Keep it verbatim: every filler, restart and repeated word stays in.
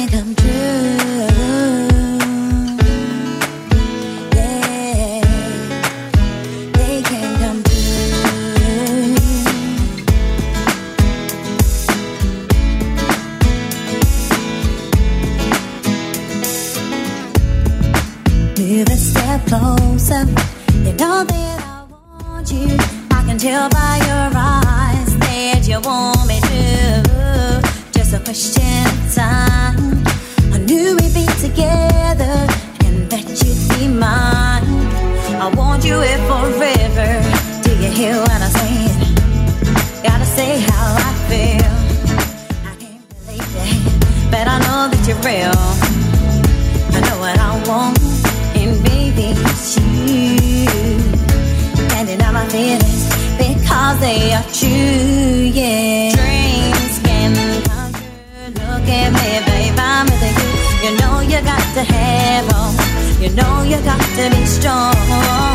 can't come true. Yeah, they can't come true. Move a step closer. You know that I want you. I can tell by your eyes that you want me to. Just a question of time. I knew we'd be together and that you'd be mine. I want you here forever. Do you hear what I'm saying? Gotta say how I feel. I can't believe it, but I know that you're real. I know what I want, and baby, it's you. Handing out my feelings because they are true, yeah. Dreams can come true. Look at me, babe, I'm with you. You know you got to have hope. You know you got to be strong.